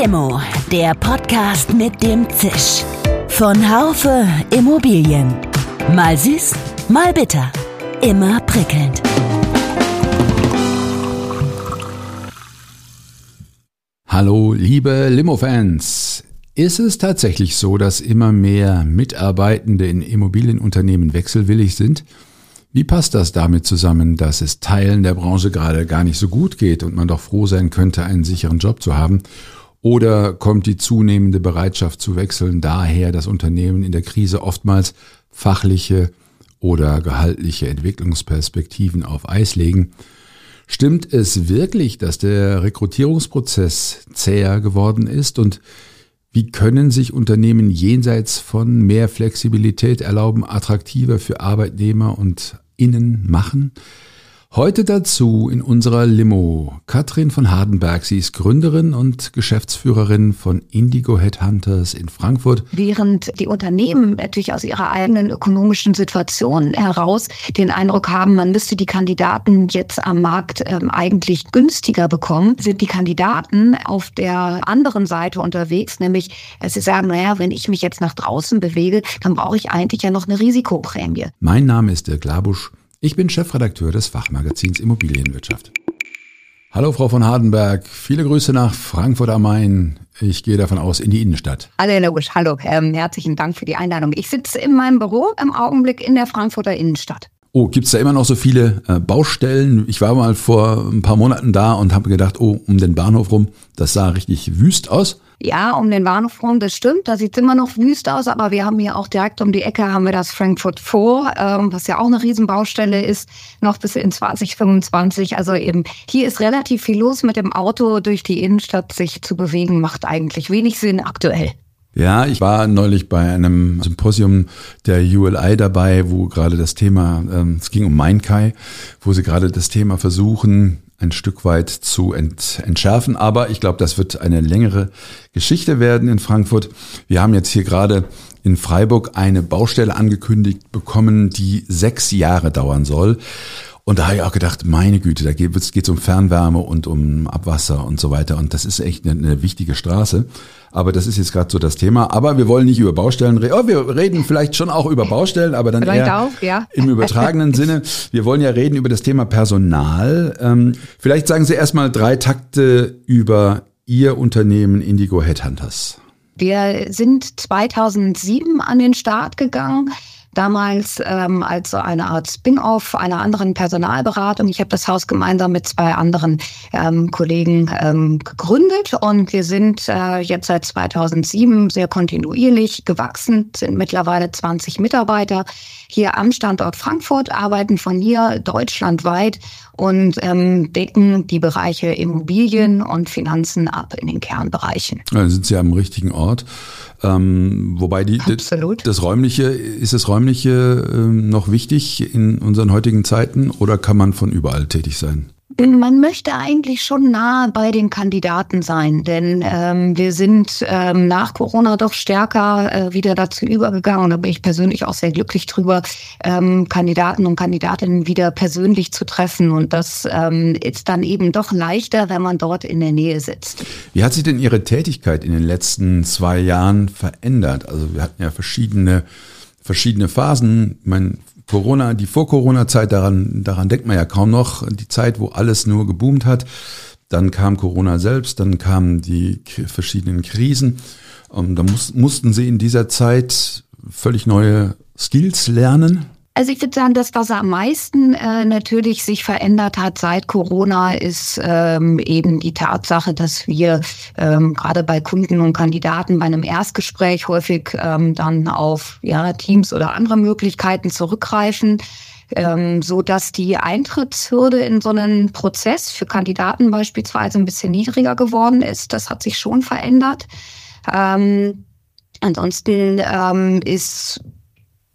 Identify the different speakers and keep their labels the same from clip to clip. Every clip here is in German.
Speaker 1: Limo, der Podcast mit dem Zisch. Von Haufe Immobilien. Mal süß, mal bitter. Immer prickelnd.
Speaker 2: Hallo, liebe Limo-Fans. Ist es tatsächlich so, dass immer mehr Mitarbeitende in Immobilienunternehmen wechselwillig sind? Wie passt das damit zusammen, dass es Teilen der Branche gerade gar nicht so gut geht und man doch froh sein könnte, einen sicheren Job zu haben? Oder kommt die zunehmende Bereitschaft zu wechseln daher, dass Unternehmen in der Krise oftmals fachliche oder gehaltliche Entwicklungsperspektiven auf Eis legen? Stimmt es wirklich, dass der Rekrutierungsprozess zäher geworden ist? Und wie können sich Unternehmen jenseits von mehr Flexibilität erlauben, attraktiver für Arbeitnehmer und Innen machen? Heute dazu in unserer Limo Katrin von Hardenberg. Sie ist Gründerin und Geschäftsführerin von Indigo Headhunters in Frankfurt.
Speaker 3: Während die Unternehmen natürlich aus ihrer eigenen ökonomischen Situation heraus den Eindruck haben, man müsste die Kandidaten jetzt am Markt eigentlich günstiger bekommen, sind die Kandidaten auf der anderen Seite unterwegs, nämlich sie sagen, naja, wenn ich mich jetzt nach draußen bewege, dann brauche ich eigentlich ja noch eine Risikoprämie.
Speaker 2: Mein Name ist Dirk Labusch. Ich bin Chefredakteur des Fachmagazins Immobilienwirtschaft. Hallo Frau von Hardenberg, viele Grüße nach Frankfurt am Main. Ich gehe davon aus in die Innenstadt.
Speaker 3: Hallo Herr Labusch, hallo, herzlichen Dank für die Einladung. Ich sitze in meinem Büro im Augenblick in der Frankfurter Innenstadt.
Speaker 2: Oh, gibt's da immer noch so viele Baustellen? Ich war mal vor ein paar Monaten da und habe gedacht, oh, um den Bahnhof rum, das sah richtig wüst aus.
Speaker 3: Ja, um den Bahnhof rum, das stimmt, da sieht es immer noch wüst aus, aber wir haben hier auch direkt um die Ecke haben wir das Frankfurt 4, was ja auch eine Riesenbaustelle ist, noch bis in 2025. Also eben hier ist relativ viel los. Mit dem Auto durch die Innenstadt sich zu bewegen, macht eigentlich wenig Sinn aktuell.
Speaker 2: Ja, ich war neulich bei einem Symposium der ULI dabei, wo gerade das Thema, es ging um Mainkai, wo sie gerade das Thema versuchen, ein Stück weit zu entschärfen. Aber ich glaube, das wird eine längere Geschichte werden in Frankfurt. Wir haben jetzt hier gerade in Freiburg eine Baustelle angekündigt bekommen, die 6 Jahre dauern soll. Und da habe ich auch gedacht, meine Güte, da geht es um Fernwärme und um Abwasser und so weiter. Und das ist echt eine wichtige Straße. Aber das ist jetzt gerade so das Thema. Aber wir wollen nicht über Baustellen reden. Oh, wir reden vielleicht schon auch über Baustellen, aber dann
Speaker 3: vielleicht
Speaker 2: eher
Speaker 3: auch, ja.
Speaker 2: Im übertragenen Sinne. Wir wollen ja reden über das Thema Personal. Vielleicht sagen Sie erstmal 3 Takte über Ihr Unternehmen Indigo Headhunters.
Speaker 3: Wir sind 2007 an den Start gegangen. Damals als so eine Art Spin-off einer anderen Personalberatung. Ich habe das Haus gemeinsam mit 2 anderen Kollegen gegründet und wir sind jetzt seit 2007 sehr kontinuierlich gewachsen, sind mittlerweile 20 Mitarbeiter hier am Standort Frankfurt, arbeiten von hier deutschlandweit und decken die Bereiche Immobilien und Finanzen ab in den Kernbereichen.
Speaker 2: Ja, dann sind Sie am richtigen Ort. Wobei das Räumliche noch wichtig in unseren heutigen Zeiten oder kann man von überall tätig sein?
Speaker 3: Man möchte eigentlich schon nahe bei den Kandidaten sein, denn wir sind nach Corona doch stärker wieder dazu übergegangen, und da bin ich persönlich auch sehr glücklich drüber, Kandidaten und Kandidatinnen wieder persönlich zu treffen. Und das ist dann eben doch leichter, wenn man dort in der Nähe sitzt.
Speaker 2: Wie hat sich denn Ihre Tätigkeit in den letzten 2 Jahren verändert? Also wir hatten ja verschiedene Phasen. Ich meine, die Vor-Corona-Zeit, daran denkt man ja kaum noch, die Zeit, wo alles nur geboomt hat. Dann kam Corona selbst, dann kamen die verschiedenen Krisen. Da mussten Sie in dieser Zeit völlig neue Skills lernen.
Speaker 3: Also ich würde sagen, das, was am meisten natürlich sich verändert hat seit Corona, ist eben die Tatsache, dass wir gerade bei Kunden und Kandidaten bei einem Erstgespräch häufig dann auf Teams oder andere Möglichkeiten zurückgreifen, so dass die Eintrittshürde in so einen Prozess für Kandidaten beispielsweise ein bisschen niedriger geworden ist. Das hat sich schon verändert. Ansonsten ist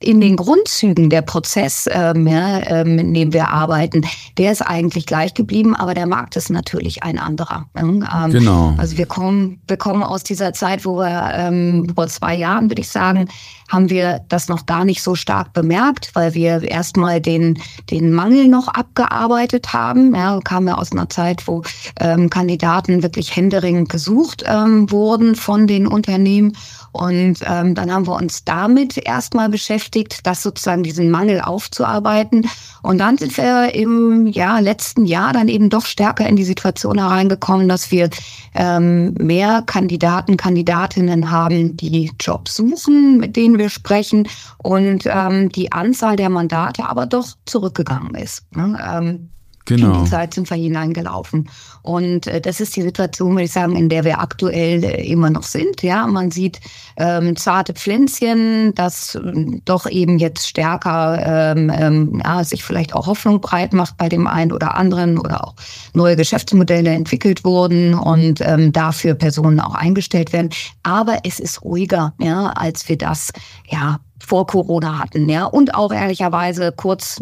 Speaker 3: in den Grundzügen der Prozess, in dem wir arbeiten, der ist eigentlich gleich geblieben, aber der Markt ist natürlich ein anderer.
Speaker 2: Genau.
Speaker 3: Also wir kommen aus dieser Zeit, wo wir vor 2 Jahren, würde ich sagen, haben wir das noch gar nicht so stark bemerkt, weil wir erstmal den Mangel noch abgearbeitet haben. Ja, kamen wir aus einer Zeit, wo Kandidaten wirklich händeringend gesucht wurden von den Unternehmen. Und dann haben wir uns damit erstmal beschäftigt, das sozusagen diesen Mangel aufzuarbeiten. Und dann sind wir im letzten Jahr dann eben doch stärker in die Situation hereingekommen, dass wir mehr Kandidatinnen haben, die Jobs suchen, mit denen wir sprechen, und die Anzahl der Mandate aber doch zurückgegangen ist.
Speaker 2: Genau.
Speaker 3: In die Zeit sind wir hineingelaufen. Und das ist die Situation, würde ich sagen, in der wir aktuell immer noch sind. Ja, man sieht zarte Pflänzchen, das doch eben jetzt stärker sich vielleicht auch Hoffnung breit macht bei dem einen oder anderen, oder auch neue Geschäftsmodelle entwickelt wurden und dafür Personen auch eingestellt werden. Aber es ist ruhiger, als wir das vor Corona hatten, und auch ehrlicherweise kurz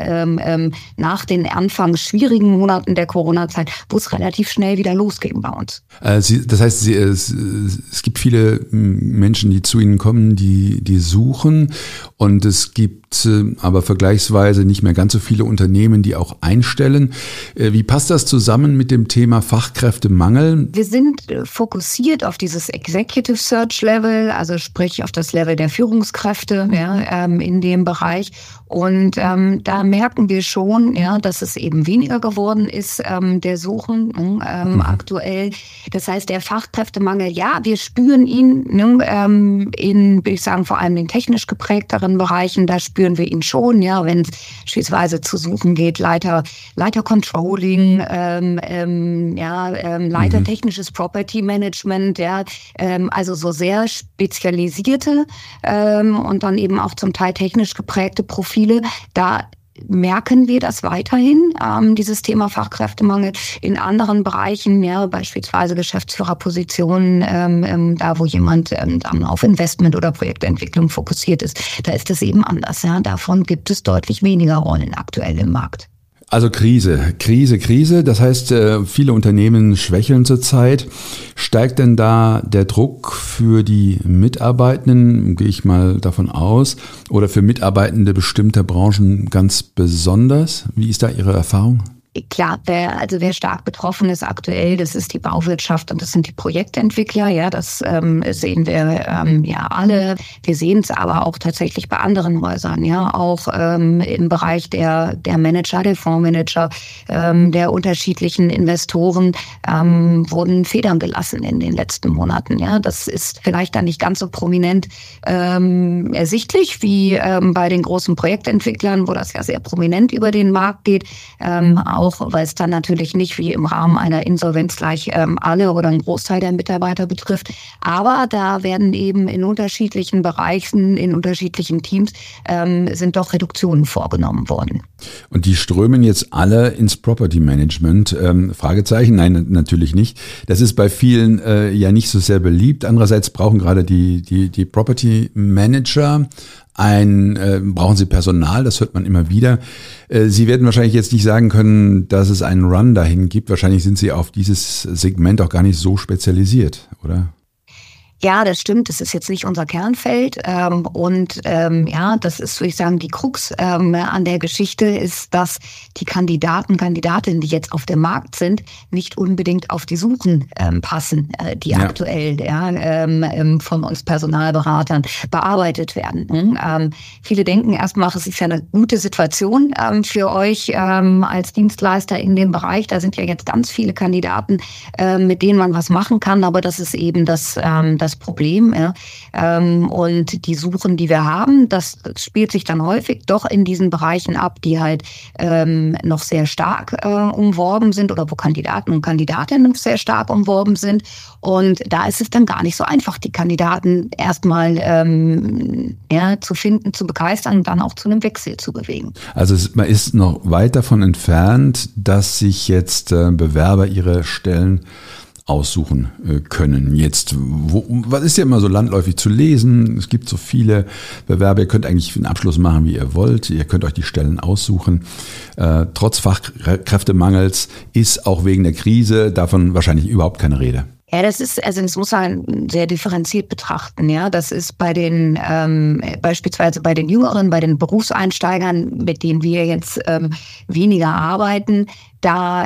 Speaker 3: nach den anfangs schwierigen Monaten der Corona-Zeit, wo es relativ schnell wieder losging bei uns.
Speaker 2: Das heißt, es gibt viele Menschen, die zu Ihnen kommen, die suchen, und es gibt aber vergleichsweise nicht mehr ganz so viele Unternehmen, die auch einstellen. Wie passt das zusammen mit dem Thema Fachkräftemangel?
Speaker 3: Wir sind fokussiert auf dieses Executive Search Level, also sprich auf das Level der Führungskräfte in dem Bereich. Und da merken wir schon, dass es eben weniger geworden ist, der Suchen aktuell. Das heißt, der Fachkräftemangel, wir spüren ihn in, würde ich sagen, vor allem den technisch geprägteren Bereichen, da spüren wir ihn schon, wenn es beispielsweise zu suchen geht, Leiter Controlling, Leiter technisches Property Management, also so sehr spezialisierte und dann eben auch zum Teil technisch geprägte Profile. Da merken wir das weiterhin, dieses Thema Fachkräftemangel. In anderen Bereichen, beispielsweise Geschäftsführerpositionen, da wo jemand dann auf Investment oder Projektentwicklung fokussiert ist, da ist das eben anders. Davon gibt es deutlich weniger Rollen aktuell im Markt.
Speaker 2: Also Krise. Das heißt, viele Unternehmen schwächeln zurzeit. Steigt denn da der Druck für die Mitarbeitenden, gehe ich mal davon aus, oder für Mitarbeitende bestimmter Branchen ganz besonders? Wie ist da Ihre Erfahrung?
Speaker 3: Klar, wer stark betroffen ist aktuell, das ist die Bauwirtschaft und das sind die Projektentwickler. Das sehen wir alle. Wir sehen es aber auch tatsächlich bei anderen Häusern, auch im Bereich der Manager, der Fondsmanager, der unterschiedlichen Investoren wurden Federn gelassen in den letzten Monaten. Das ist vielleicht dann nicht ganz so prominent ersichtlich wie bei den großen Projektentwicklern, wo das ja sehr prominent über den Markt geht. Auch weil es dann natürlich nicht wie im Rahmen einer Insolvenz gleich alle oder einen Großteil der Mitarbeiter betrifft. Aber da werden eben in unterschiedlichen Bereichen, in unterschiedlichen Teams sind doch Reduktionen vorgenommen worden.
Speaker 2: Und die strömen jetzt alle ins Property Management? Fragezeichen? Nein, natürlich nicht. Das ist bei vielen ja nicht so sehr beliebt. Andererseits brauchen gerade die Property Manager brauchen Sie Personal, das hört man immer wieder. Sie werden wahrscheinlich jetzt nicht sagen können, dass es einen Run dahin gibt. Wahrscheinlich sind Sie auf dieses Segment auch gar nicht so spezialisiert, oder?
Speaker 3: Ja, das stimmt. Das ist jetzt nicht unser Kernfeld. Das ist, würde ich sagen, die Krux an der Geschichte ist, dass die Kandidatinnen, die jetzt auf dem Markt sind, nicht unbedingt auf die Suchen passen, die aktuell von uns Personalberatern bearbeitet werden. Viele denken erstmal, es ist ja eine gute Situation für euch als Dienstleister in dem Bereich. Da sind ja jetzt ganz viele Kandidaten, mit denen man was machen kann. Aber das ist eben das Problem. Und die Suchen, die wir haben, das spielt sich dann häufig doch in diesen Bereichen ab, die halt noch sehr stark umworben sind oder wo Kandidaten und Kandidatinnen sehr stark umworben sind. Und da ist es dann gar nicht so einfach, die Kandidaten erstmal zu finden, zu begeistern und dann auch zu einem Wechsel zu bewegen.
Speaker 2: Also man ist noch weit davon entfernt, dass sich jetzt Bewerber ihre Stellen aussuchen können. Jetzt, was ist ja immer so landläufig zu lesen? Es gibt so viele Bewerber, ihr könnt eigentlich einen Abschluss machen, wie ihr wollt. Ihr könnt euch die Stellen aussuchen. Trotz Fachkräftemangels ist auch wegen der Krise davon wahrscheinlich überhaupt keine Rede.
Speaker 3: Ja, das muss man sehr differenziert betrachten. Ja, das ist bei den beispielsweise bei den Jüngeren, bei den Berufseinsteigern, mit denen wir jetzt weniger arbeiten. Da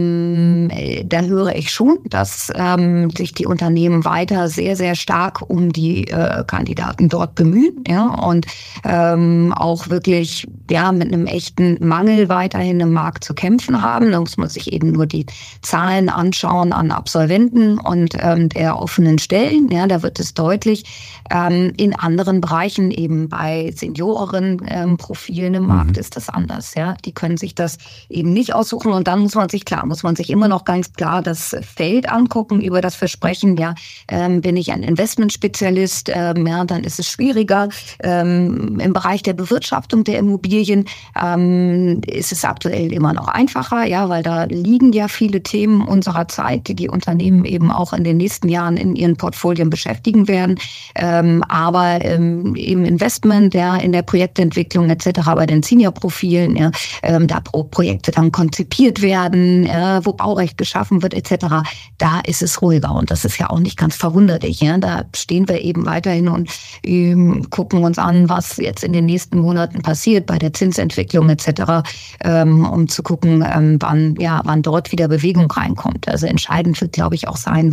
Speaker 3: höre ich schon, dass sich die Unternehmen weiter sehr, sehr stark um die Kandidaten dort bemühen, ja, und auch wirklich mit einem echten Mangel weiterhin im Markt zu kämpfen haben. Da muss man sich eben nur die Zahlen anschauen an Absolventen und der offenen Stellen. Ja, da wird es deutlich. In anderen Bereichen, eben bei Senioren-Profilen im Markt, ist das anders. Ja, die können sich das eben nicht aussuchen. Und dann muss man sich immer noch ganz klar das Feld angucken über das Versprechen, bin ich ein Investmentspezialist, dann ist es schwieriger. Im Bereich der Bewirtschaftung der Immobilien ist es aktuell immer noch einfacher, weil da liegen ja viele Themen unserer Zeit, die Unternehmen eben auch in den nächsten Jahren in ihren Portfolien beschäftigen werden. Aber im Investment, in der Projektentwicklung etc., bei den Senior-Profilen, da Projekte dann konzipiert werden, wo Baurecht geschaffen wird etc., da ist es ruhiger. Und das ist ja auch nicht ganz verwunderlich. Ja? Da stehen wir eben weiterhin und gucken uns an, was jetzt in den nächsten Monaten passiert bei der Zinsentwicklung etc., um zu gucken, wann dort wieder Bewegung reinkommt. Also entscheidend wird, glaube ich, auch sein,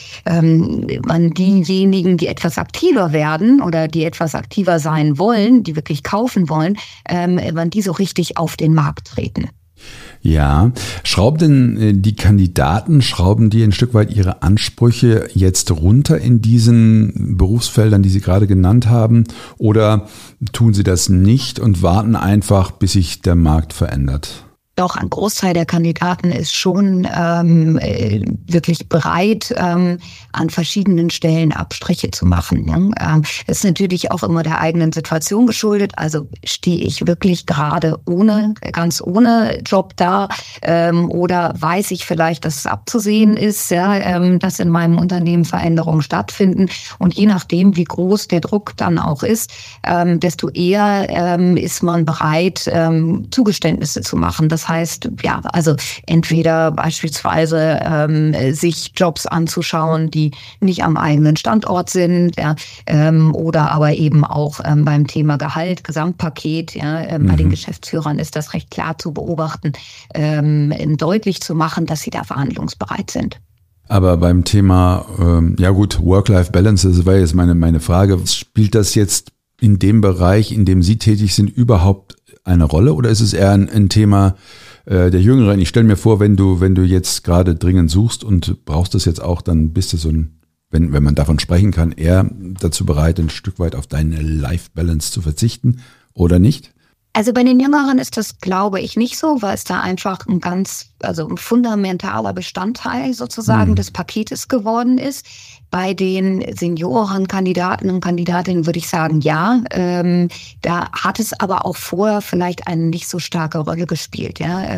Speaker 3: wann diejenigen, die etwas aktiver werden oder die etwas aktiver sein wollen, die wirklich kaufen wollen, wann die so richtig auf den Markt treten.
Speaker 2: Ja, schrauben denn die Kandidaten, ein Stück weit ihre Ansprüche jetzt runter in diesen Berufsfeldern, die Sie gerade genannt haben, oder tun sie das nicht und warten einfach, bis sich der Markt verändert?
Speaker 3: Doch, ein Großteil der Kandidaten ist schon wirklich bereit, an verschiedenen Stellen Abstriche zu machen. Ne? Das ist natürlich auch immer der eigenen Situation geschuldet. Also stehe ich wirklich gerade ganz ohne Job da, oder weiß ich vielleicht, dass es abzusehen ist, dass in meinem Unternehmen Veränderungen stattfinden. Und je nachdem, wie groß der Druck dann auch ist, desto eher ist man bereit, Zugeständnisse zu machen. Das heißt, also entweder beispielsweise sich Jobs anzuschauen, die nicht am eigenen Standort sind, oder aber eben auch beim Thema Gehalt, Gesamtpaket. Bei den Geschäftsführern ist das recht klar zu beobachten, deutlich zu machen, dass sie da verhandlungsbereit sind.
Speaker 2: Aber beim Thema, Work-Life-Balance, das war jetzt meine Frage, spielt das jetzt in dem Bereich, in dem Sie tätig sind, überhaupt eine Rolle, oder ist es eher ein Thema der Jüngeren? Ich stelle mir vor, wenn du jetzt gerade dringend suchst und brauchst das jetzt auch, dann bist du wenn man davon sprechen kann, eher dazu bereit, ein Stück weit auf deine Life-Balance zu verzichten, oder nicht?
Speaker 3: Also bei den Jüngeren ist das, glaube ich, nicht so, weil es da einfach ein fundamentaler Bestandteil sozusagen des Paketes geworden ist. Bei den Seniorenkandidaten und Kandidatinnen würde ich sagen, ja. Da hat es aber auch vorher vielleicht eine nicht so starke Rolle gespielt.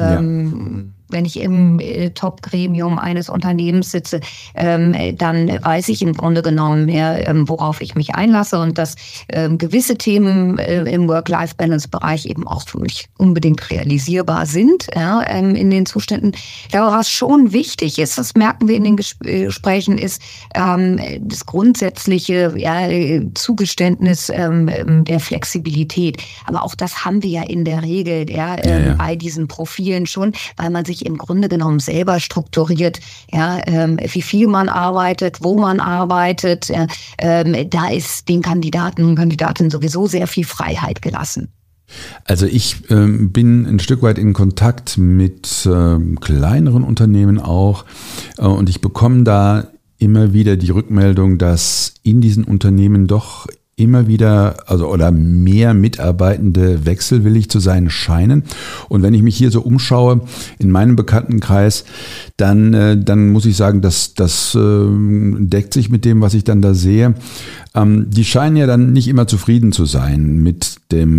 Speaker 3: Wenn ich im Top-Gremium eines Unternehmens sitze, dann weiß ich im Grunde genommen mehr, worauf ich mich einlasse, und dass gewisse Themen im Work-Life-Balance-Bereich eben auch für mich unbedingt realisierbar sind, in den Zuständen. Aber was schon wichtig ist, das merken wir in den Gesprächen, ist das grundsätzliche Zugeständnis der Flexibilität. Aber auch das haben wir ja in der Regel bei diesen Profilen schon, weil man sich im Grunde genommen selber strukturiert, wie viel man arbeitet, wo man arbeitet. Da ist den Kandidaten und Kandidatinnen sowieso sehr viel Freiheit gelassen.
Speaker 2: Also ich bin ein Stück weit in Kontakt mit kleineren Unternehmen auch, und ich bekomme da immer wieder die Rückmeldung, dass in diesen Unternehmen doch immer wieder, oder mehr Mitarbeitende wechselwillig zu sein scheinen. Und wenn ich mich hier so umschaue in meinem Bekanntenkreis, dann muss ich sagen, das deckt sich mit dem, was ich dann da sehe. Die scheinen ja dann nicht immer zufrieden zu sein mit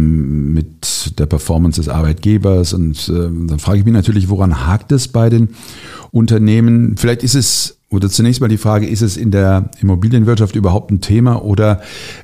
Speaker 2: der Performance des Arbeitgebers. Und dann frage ich mich natürlich, woran hakt es bei den Unternehmen? Vielleicht ist es Oder zunächst mal die Frage, ist es in der Immobilienwirtschaft überhaupt ein Thema oder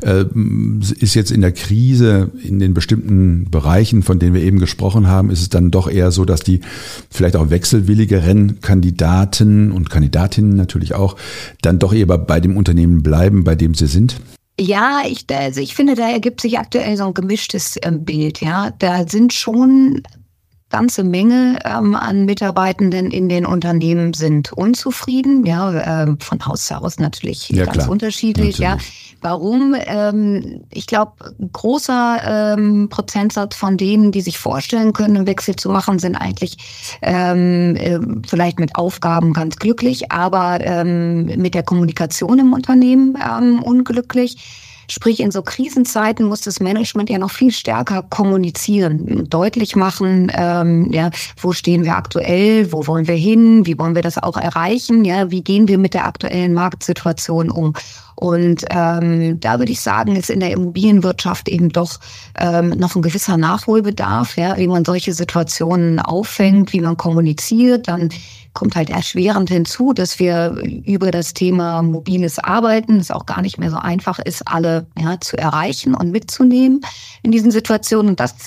Speaker 2: ist jetzt in der Krise in den bestimmten Bereichen, von denen wir eben gesprochen haben, ist es dann doch eher so, dass die vielleicht auch wechselwilligeren Kandidaten und Kandidatinnen natürlich auch dann doch eher bei dem Unternehmen bleiben, bei dem sie sind?
Speaker 3: Ja, ich finde, da ergibt sich aktuell so ein gemischtes Bild. Ja, da sind schon ganze Menge an Mitarbeitenden in den Unternehmen sind unzufrieden, von Haus zu Haus natürlich ganz unterschiedlich. Natürlich. Ja. Warum? Ich glaube, ein großer Prozentsatz von denen, die sich vorstellen können, einen Wechsel zu machen, sind eigentlich vielleicht mit Aufgaben ganz glücklich, aber mit der Kommunikation im Unternehmen unglücklich. Sprich, in so Krisenzeiten muss das Management ja noch viel stärker kommunizieren, deutlich machen, wo stehen wir aktuell, wo wollen wir hin, wie wollen wir das auch erreichen, wie gehen wir mit der aktuellen Marktsituation um. Und da würde ich sagen, ist in der Immobilienwirtschaft eben doch noch ein gewisser Nachholbedarf, wie man solche Situationen auffängt, wie man kommuniziert. Dann kommt halt erschwerend hinzu, dass wir über das Thema mobiles Arbeiten, es auch gar nicht mehr so einfach ist, alle zu erreichen und mitzunehmen in diesen Situationen. Und das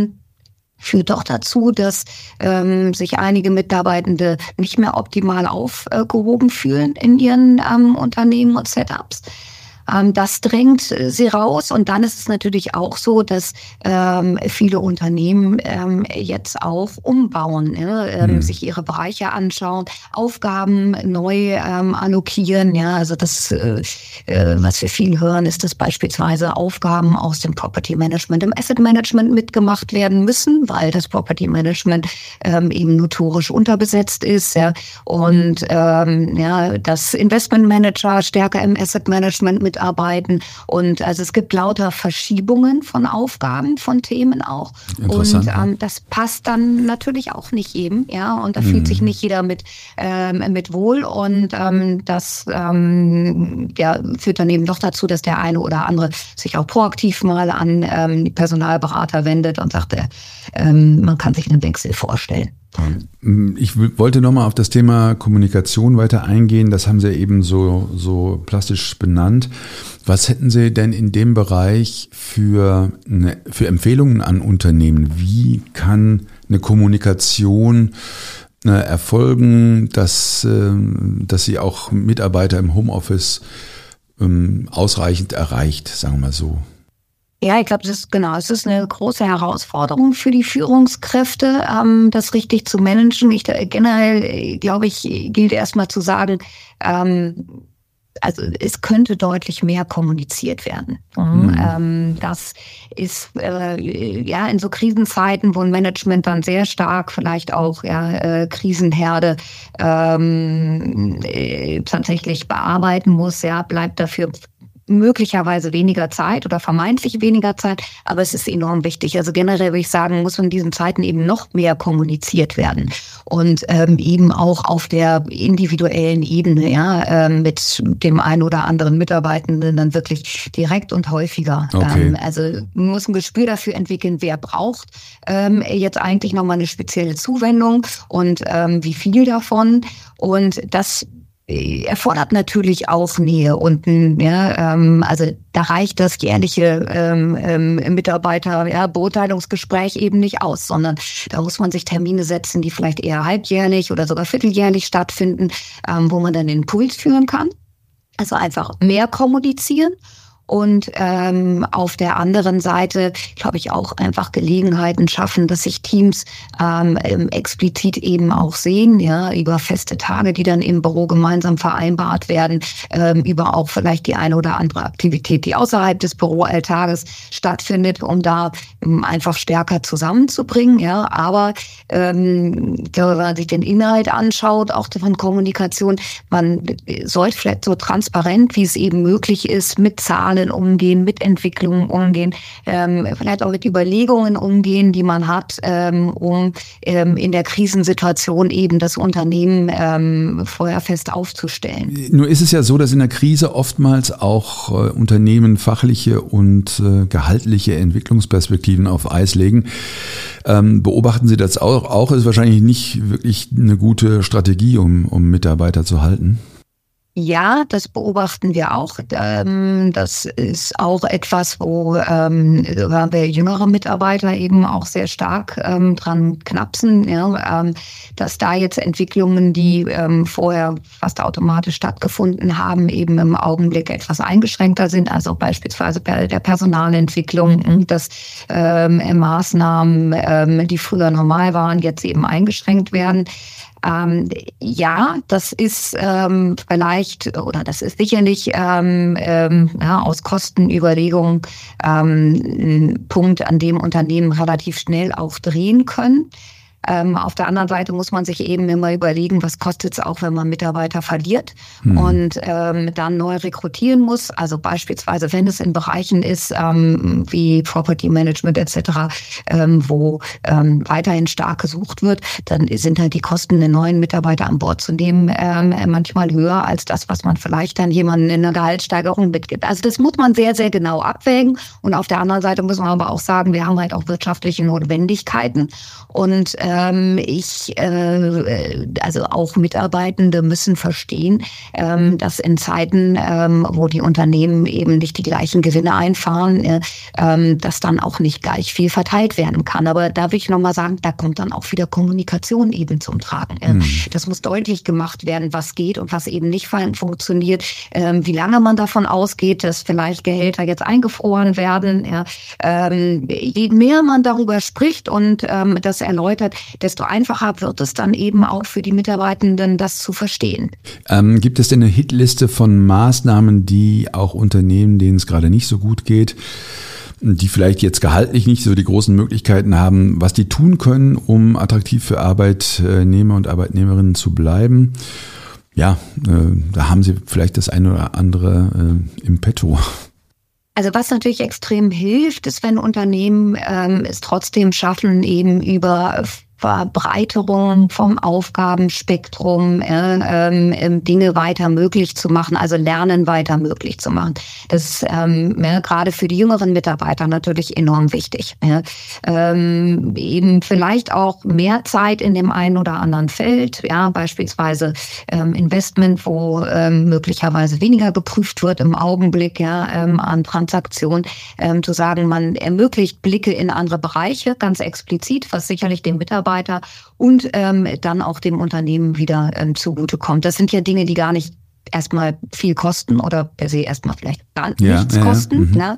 Speaker 3: führt doch dazu, dass sich einige Mitarbeitende nicht mehr optimal aufgehoben fühlen in ihren Unternehmen und Setups. Das drängt sie raus. Und dann ist es natürlich auch so, dass viele Unternehmen jetzt auch umbauen, sich ihre Bereiche anschauen, Aufgaben neu allokieren. Ja, also das, was wir viel hören, ist, dass beispielsweise Aufgaben aus dem Property Management im Asset Management mitgemacht werden müssen, weil das Property Management eben notorisch unterbesetzt ist. Ja, und dass Investment Manager stärker im Asset Management mitarbeiten. Und also es gibt lauter Verschiebungen von Aufgaben, von Themen auch. Und das passt dann natürlich auch nicht jedem, und da fühlt sich nicht jeder mit wohl. Und das führt dann eben doch dazu, dass der eine oder andere sich auch proaktiv mal an die Personalberater wendet und sagt, man kann sich einen Wechsel vorstellen.
Speaker 2: Ich wollte nochmal auf das Thema Kommunikation weiter eingehen. Das haben Sie eben so plastisch benannt. Was hätten Sie denn in dem Bereich für Empfehlungen an Unternehmen? Wie kann eine Kommunikation erfolgen, dass sie auch Mitarbeiter im Homeoffice ausreichend erreicht, sagen wir mal so?
Speaker 3: Ja, ich glaube, es ist eine große Herausforderung für die Führungskräfte, das richtig zu managen. Generell, glaube ich, gilt erstmal zu sagen, also es könnte deutlich mehr kommuniziert werden. Das ist in so Krisenzeiten, wo ein Management dann sehr stark vielleicht auch Krisenherde tatsächlich bearbeiten muss, bleibt dafür möglicherweise weniger Zeit oder vermeintlich weniger Zeit, aber es ist enorm wichtig. Also generell würde ich sagen, muss in diesen Zeiten eben noch mehr kommuniziert werden und eben auch auf der individuellen Ebene, mit dem einen oder anderen Mitarbeitenden dann wirklich direkt und häufiger.
Speaker 2: Okay.
Speaker 3: Also man muss ein Gespür dafür entwickeln, wer braucht jetzt eigentlich nochmal eine spezielle Zuwendung und wie viel davon, und das erfordert natürlich auch Nähe und also da reicht das jährliche Mitarbeiter-Beurteilungsgespräch eben nicht aus, sondern da muss man sich Termine setzen, die vielleicht eher halbjährlich oder sogar vierteljährlich stattfinden, wo man dann den Impuls führen kann. Also einfach mehr kommunizieren. Und auf der anderen Seite, glaube ich, auch einfach Gelegenheiten schaffen, dass sich Teams explizit eben auch sehen, über feste Tage, die dann im Büro gemeinsam vereinbart werden, über auch vielleicht die eine oder andere Aktivität, die außerhalb des Büroalltages stattfindet, um da einfach stärker zusammenzubringen. Aber wenn man sich den Inhalt anschaut, auch von Kommunikation, man sollte vielleicht so transparent, wie es eben möglich ist, mit Zahlen umgehen, mit Entwicklungen umgehen, vielleicht auch mit Überlegungen umgehen, die man hat, um in der Krisensituation eben das Unternehmen feuerfest aufzustellen.
Speaker 2: Nur ist es ja so, dass in der Krise oftmals auch Unternehmen fachliche und gehaltliche Entwicklungsperspektiven auf Eis legen. Beobachten Sie das auch? Ist wahrscheinlich nicht wirklich eine gute Strategie, um Mitarbeiter zu halten?
Speaker 3: Ja, das beobachten wir auch. Das ist auch etwas, wo wir jüngere Mitarbeiter eben auch sehr stark dran knapsen, ja, dass da jetzt Entwicklungen, die vorher fast automatisch stattgefunden haben, eben im Augenblick etwas eingeschränkter sind. Also beispielsweise bei der Personalentwicklung, dass Maßnahmen, die früher normal waren, jetzt eben eingeschränkt werden. Ja, das ist vielleicht oder das ist sicherlich aus Kostenüberlegungen ein Punkt, an dem Unternehmen relativ schnell auch drehen können. Auf der anderen Seite muss man sich eben immer überlegen, was kostet es auch, wenn man Mitarbeiter verliert und dann neu rekrutieren muss. Also beispielsweise, wenn es in Bereichen ist wie Property Management etc., wo weiterhin stark gesucht wird, dann sind halt die Kosten, einen neuen Mitarbeiter an Bord zu nehmen, manchmal höher als das, was man vielleicht dann jemanden in einer Gehaltssteigerung mitgibt. Also das muss man sehr, sehr genau abwägen. Und auf der anderen Seite muss man aber auch sagen, wir haben halt auch wirtschaftliche Notwendigkeiten. Und also auch Mitarbeitende müssen verstehen, dass in Zeiten, wo die Unternehmen eben nicht die gleichen Gewinne einfahren, dass dann auch nicht gleich viel verteilt werden kann. Aber da will ich nochmal sagen, da kommt dann auch wieder Kommunikation eben zum Tragen. Das muss deutlich gemacht werden, was geht und was eben nicht funktioniert, wie lange man davon ausgeht, dass vielleicht Gehälter jetzt eingefroren werden. Je mehr man darüber spricht und das erläutert, desto einfacher wird es dann eben auch für die Mitarbeitenden, das zu verstehen.
Speaker 2: Gibt es denn eine Hitliste von Maßnahmen, die auch Unternehmen, denen es gerade nicht so gut geht, die vielleicht jetzt gehaltlich nicht so die großen Möglichkeiten haben, was die tun können, um attraktiv für Arbeitnehmer und Arbeitnehmerinnen zu bleiben? Ja, da haben Sie vielleicht das eine oder andere im Petto.
Speaker 3: Also was natürlich extrem hilft, ist, wenn Unternehmen es trotzdem schaffen, eben über Verbreiterung vom Aufgabenspektrum, Dinge weiter möglich zu machen, also Lernen weiter möglich zu machen. Das ist gerade für die jüngeren Mitarbeiter natürlich enorm wichtig. Eben vielleicht auch mehr Zeit in dem einen oder anderen Feld, beispielsweise Investment, wo möglicherweise weniger geprüft wird im Augenblick an Transaktionen, zu sagen, man ermöglicht Blicke in andere Bereiche, ganz explizit, was sicherlich dem Mitarbeiter und dann auch dem Unternehmen wieder zugutekommt. Das sind ja Dinge, die gar nicht erstmal viel kosten oder per se erstmal vielleicht gar nichts kosten. Ne?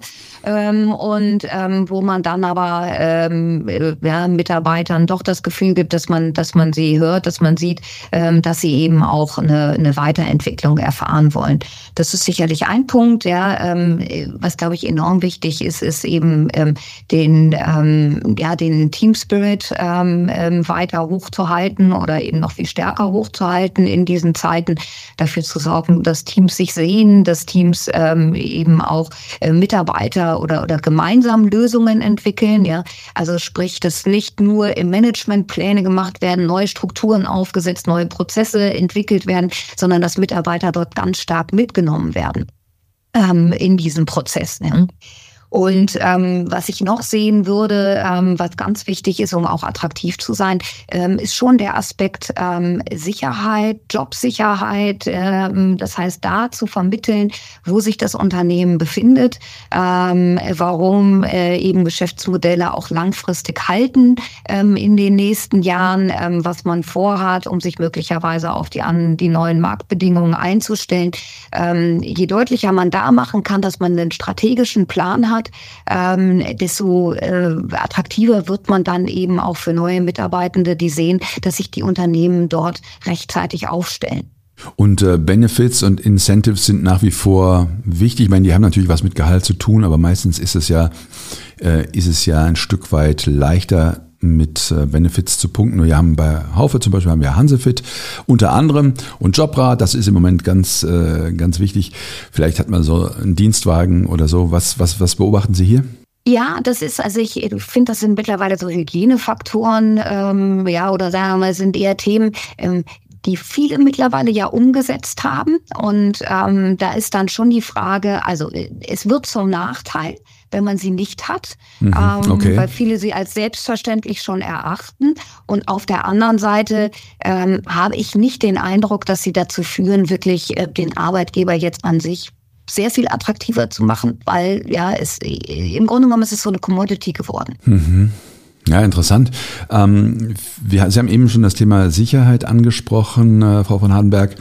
Speaker 3: Wo man dann aber Mitarbeitern doch das Gefühl gibt, dass man sie hört, dass man sieht, dass sie eben auch eine Weiterentwicklung erfahren wollen. Das ist sicherlich ein Punkt, was glaube ich enorm wichtig ist, ist eben den Team Spirit weiter hochzuhalten oder eben noch viel stärker hochzuhalten in diesen Zeiten, dafür zu sorgen, dass Teams sich sehen, dass Teams eben auch Mitarbeiter oder gemeinsam Lösungen entwickeln. Ja? Also sprich, dass nicht nur im Management Pläne gemacht werden, neue Strukturen aufgesetzt, neue Prozesse entwickelt werden, sondern dass Mitarbeiter dort ganz stark mitgenommen werden in diesem Prozess. Ja? Und was ich noch sehen würde, was ganz wichtig ist, um auch attraktiv zu sein, ist schon der Aspekt Sicherheit, Jobsicherheit. Das heißt, da zu vermitteln, wo sich das Unternehmen befindet, warum eben Geschäftsmodelle auch langfristig halten in den nächsten Jahren, was man vorhat, um sich möglicherweise auf die neuen Marktbedingungen einzustellen. Je deutlicher man da machen kann, dass man einen strategischen Plan hat, desto attraktiver wird man dann eben auch für neue Mitarbeitende, die sehen, dass sich die Unternehmen dort rechtzeitig aufstellen.
Speaker 2: Und Benefits und Incentives sind nach wie vor wichtig. Ich meine, die haben natürlich was mit Gehalt zu tun, aber meistens ist es ja ein Stück weit leichter, mit Benefits zu punkten. Wir haben bei Haufe zum Beispiel Hansefit unter anderem und Jobrat, das ist im Moment ganz wichtig. Vielleicht hat man so einen Dienstwagen oder so. Was beobachten Sie hier?
Speaker 3: Ja, das ist, also ich finde, das sind mittlerweile so Hygienefaktoren, oder sagen wir mal, sind eher Themen, die viele mittlerweile ja umgesetzt haben. Und da ist dann schon die Frage, also es wird zum Nachteil, wenn man sie nicht hat,
Speaker 2: Okay.
Speaker 3: weil viele sie als selbstverständlich schon erachten. Und auf der anderen Seite habe ich nicht den Eindruck, dass sie dazu führen, wirklich den Arbeitgeber jetzt an sich sehr viel attraktiver zu machen, weil ja, im Grunde genommen ist es so eine Commodity geworden.
Speaker 2: Ja, interessant. Sie haben eben schon das Thema Sicherheit angesprochen, Frau von Hardenberg.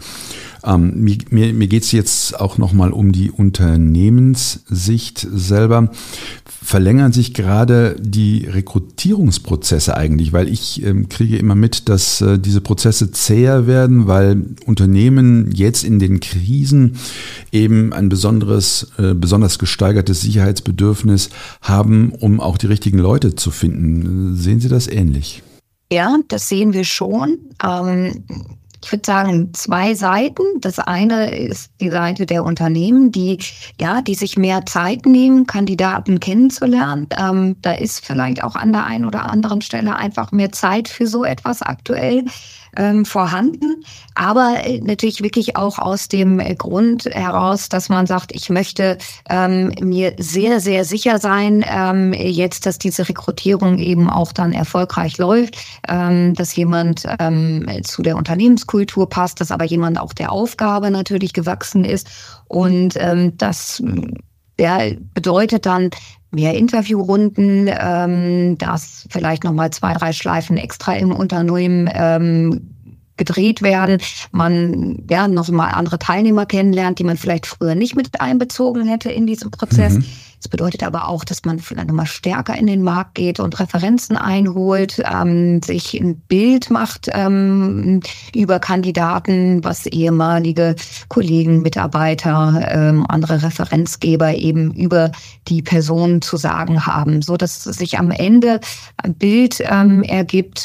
Speaker 2: Mir geht es jetzt auch nochmal um die Unternehmenssicht selber. Verlängern sich gerade die Rekrutierungsprozesse eigentlich? Weil ich kriege immer mit, dass diese Prozesse zäher werden, weil Unternehmen jetzt in den Krisen eben ein besonders gesteigertes Sicherheitsbedürfnis haben, um auch die richtigen Leute zu finden. Sehen Sie das ähnlich?
Speaker 3: Ja, das sehen wir schon. Ich würde sagen, 2 Seiten. Das eine ist die Seite der Unternehmen, die sich mehr Zeit nehmen, Kandidaten kennenzulernen. Da ist vielleicht auch an der einen oder anderen Stelle einfach mehr Zeit für so etwas aktuell vorhanden, aber natürlich wirklich auch aus dem Grund heraus, dass man sagt, ich möchte mir sehr, sehr sicher sein, jetzt, dass diese Rekrutierung eben auch dann erfolgreich läuft, dass jemand zu der Unternehmenskultur passt, dass aber jemand auch der Aufgabe natürlich gewachsen ist und das bedeutet dann mehr Interviewrunden, dass vielleicht nochmal 2, 3 Schleifen extra im Unternehmen gedreht werden, man noch mal andere Teilnehmer kennenlernt, die man vielleicht früher nicht mit einbezogen hätte in diesem Prozess. Das bedeutet aber auch, dass man vielleicht nochmal stärker in den Markt geht und Referenzen einholt, sich ein Bild macht über Kandidaten, was ehemalige Kollegen, Mitarbeiter, andere Referenzgeber eben über die Person zu sagen haben, so dass sich am Ende ein Bild ergibt,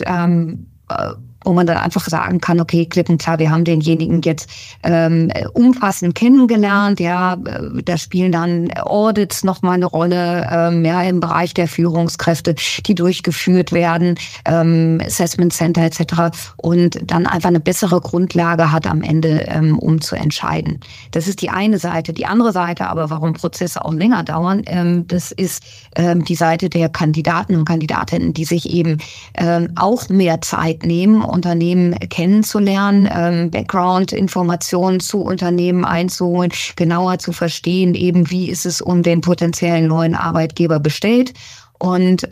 Speaker 3: wo man dann einfach sagen kann, okay, klipp und klar, wir haben denjenigen jetzt umfassend kennengelernt, da spielen dann Audits nochmal eine Rolle, im Bereich der Führungskräfte, die durchgeführt werden, Assessment Center etc. und dann einfach eine bessere Grundlage hat am Ende, um zu entscheiden. Das ist die eine Seite. Die andere Seite aber, warum Prozesse auch länger dauern, das ist die Seite der Kandidaten und Kandidatinnen, die sich eben auch mehr Zeit nehmen, Unternehmen kennenzulernen, Background-Informationen zu Unternehmen einzuholen, genauer zu verstehen, eben wie ist es um den potenziellen neuen Arbeitgeber bestellt und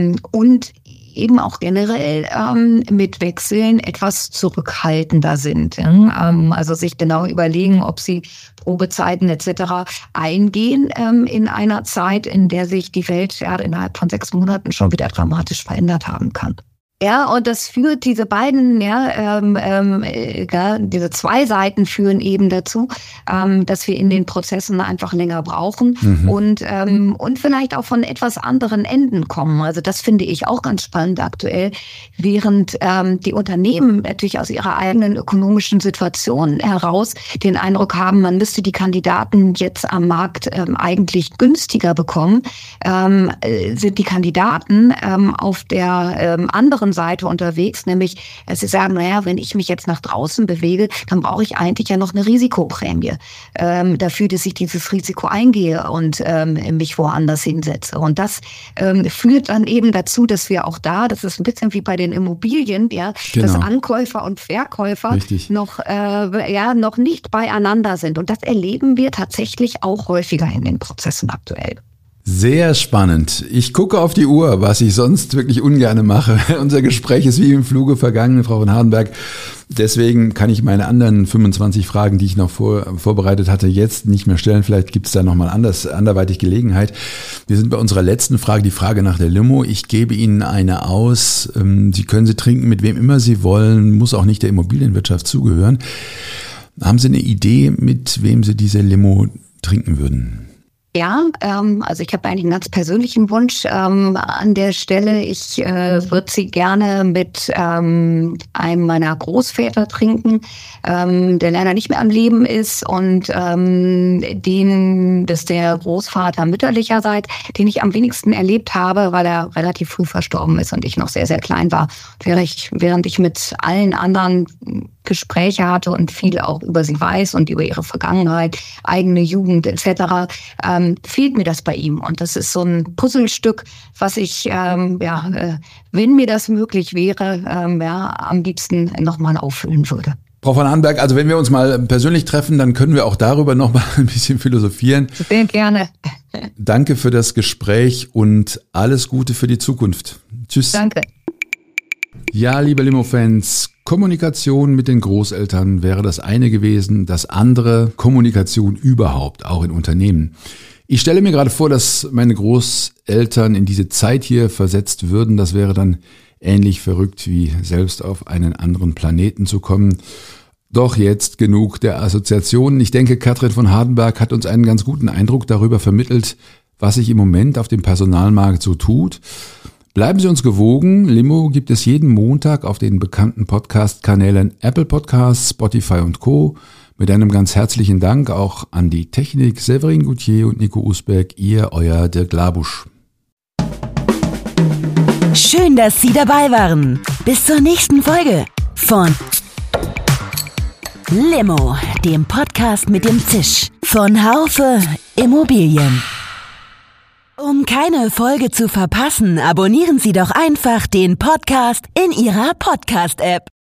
Speaker 3: eben auch generell mit Wechseln etwas zurückhaltender sind. Also sich genau überlegen, ob sie Probezeiten etc. eingehen in einer Zeit, in der sich die Welt innerhalb von 6 Monaten schon wieder dramatisch verändert haben kann. Ja, und das führt diese beiden, diese 2 Seiten führen eben dazu, dass wir in den Prozessen einfach länger brauchen und vielleicht auch von etwas anderen Enden kommen. Also das finde ich auch ganz spannend aktuell, während die Unternehmen natürlich aus ihrer eigenen ökonomischen Situation heraus den Eindruck haben, man müsste die Kandidaten jetzt am Markt eigentlich günstiger bekommen, sind die Kandidaten auf der anderen Seite unterwegs, nämlich sie sagen, wenn ich mich jetzt nach draußen bewege, dann brauche ich eigentlich ja noch eine Risikoprämie dafür, dass ich dieses Risiko eingehe und mich woanders hinsetze. Und das führt dann eben dazu, dass wir auch das ist ein bisschen wie bei den Immobilien, dass Ankäufer und Verkäufer noch nicht beieinander sind. Und das erleben wir tatsächlich auch häufiger in den Prozessen aktuell.
Speaker 2: Sehr spannend. Ich gucke auf die Uhr, was ich sonst wirklich ungern mache. Unser Gespräch ist wie im Fluge vergangen, Frau von Hardenberg. Deswegen kann ich meine anderen 25 Fragen, die ich noch vorbereitet hatte, jetzt nicht mehr stellen. Vielleicht gibt es da nochmal anderweitig Gelegenheit. Wir sind bei unserer letzten Frage, die Frage nach der Limo. Ich gebe Ihnen eine aus. Sie können sie trinken, mit wem immer Sie wollen, muss auch nicht der Immobilienwirtschaft zugehören. Haben Sie eine Idee, mit wem Sie diese Limo trinken würden?
Speaker 3: Ja, also ich habe eigentlich einen ganz persönlichen Wunsch an der Stelle. Ich würde sie gerne mit einem meiner Großväter trinken, der leider nicht mehr am Leben ist und das ist der Großvater mütterlicherseits, den ich am wenigsten erlebt habe, weil er relativ früh verstorben ist und ich noch sehr, sehr klein war. Während ich mit allen anderen Gespräche hatte und viel auch über sie weiß und über ihre Vergangenheit, eigene Jugend etc., fehlt mir das bei ihm. Und das ist so ein Puzzlestück, was ich, wenn mir das möglich wäre, am liebsten nochmal auffüllen würde.
Speaker 2: Frau von Hahnberg, also wenn wir uns mal persönlich treffen, dann können wir auch darüber noch mal ein bisschen philosophieren.
Speaker 3: Sehr gerne.
Speaker 2: Danke für das Gespräch und alles Gute für die Zukunft. Tschüss.
Speaker 3: Danke.
Speaker 2: Ja, liebe Limo-Fans, Kommunikation mit den Großeltern wäre das eine gewesen, das andere Kommunikation überhaupt, auch in Unternehmen. Ich stelle mir gerade vor, dass meine Großeltern in diese Zeit hier versetzt würden. Das wäre dann ähnlich verrückt wie selbst auf einen anderen Planeten zu kommen. Doch jetzt genug der Assoziationen. Ich denke, Katrin von Hardenberg hat uns einen ganz guten Eindruck darüber vermittelt, was sich im Moment auf dem Personalmarkt so tut. Bleiben Sie uns gewogen. Limo gibt es jeden Montag auf den bekannten Podcast-Kanälen Apple Podcasts, Spotify und Co. Mit einem ganz herzlichen Dank auch an die Technik, Severin Goutier und Nico Usberg, euer Dirk Labusch.
Speaker 1: Schön, dass Sie dabei waren. Bis zur nächsten Folge von Limo, dem Podcast mit dem Zisch von Haufe Immobilien. Um keine Folge zu verpassen, abonnieren Sie doch einfach den Podcast in Ihrer Podcast-App.